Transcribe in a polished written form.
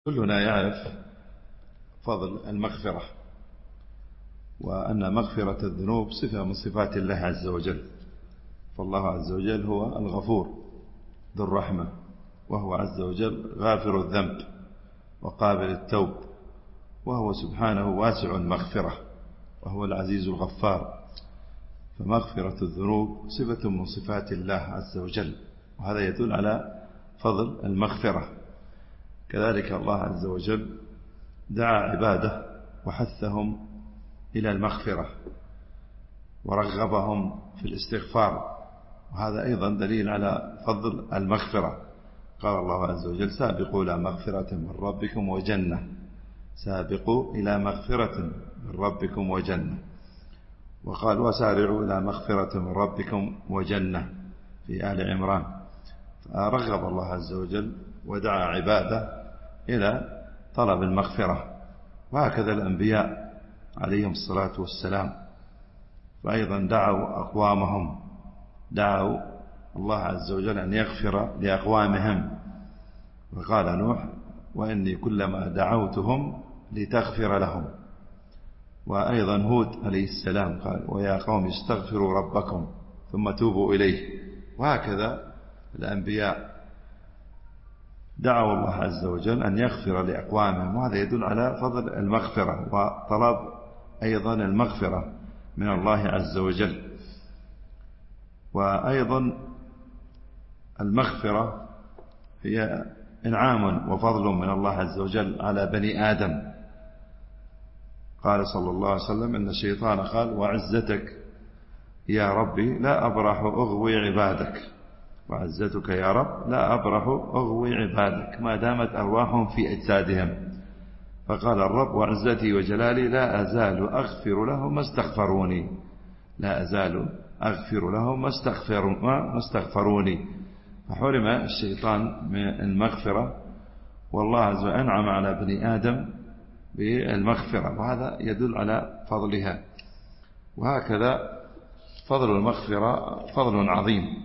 كلنا يعرف فضل المغفرة، وأن مغفرة الذنوب صفة من صفات الله عز وجل. فالله عز وجل هو الغفور ذو الرحمة، وهو عز وجل غافر الذنب وقابل التوب، وهو سبحانه واسع المغفرة، وهو العزيز الغفار. فمغفرة الذنوب صفة من صفات الله عز وجل، وهذا يدل على فضل المغفرة. كذلك الله عز وجل دعا عباده وحثهم إلى المغفرة ورغبهم في الاستغفار، وهذا أيضا دليل على فضل المغفرة. قال الله عز وجل: سابقوا إلى مغفرة من ربكم وجنة. سابقوا إلى مغفرة من ربكم وجنة. وقال: وسارعوا إلى مغفرة من ربكم وجنة في آل عمران. فرغب الله عز وجل ودعا عباده إلى طلب المغفرة، وهكذا الأنبياء عليهم الصلاة والسلام، فأيضا دعوا أقوامهم، دعوا الله عز وجل أن يغفر لأقوامهم. وقال نوح: وإني كلما دعوتهم لتغفر لهم. وأيضا هود عليه السلام قال: ويا قوم استغفروا ربكم ثم توبوا إليه. وهكذا الأنبياء دعوا الله عز وجل أن يغفر لأقوامهم، وهذا يدل على فضل المغفرة وطلب أيضا المغفرة من الله عز وجل. وأيضا المغفرة هي إنعام وفضل من الله عز وجل على بني آدم. قال صلى الله عليه وسلم: إن الشيطان قال: وعزتك يا ربي لا أبرح أغوي عبادك. وعزتك يا رب لا أبرح أغوي عبادك ما دامت أرواحهم في أجسادهم. فقال الرب: وعزتي وجلالي لا أزال أغفر لهم ما استغفروني. لا أزال أغفر لهم ما استغفروني. فحرم الشيطان من المغفرة، والله عز وجل أنعم على بني آدم بالمغفرة، وهذا يدل على فضلها. وهكذا فضل المغفرة فضل عظيم.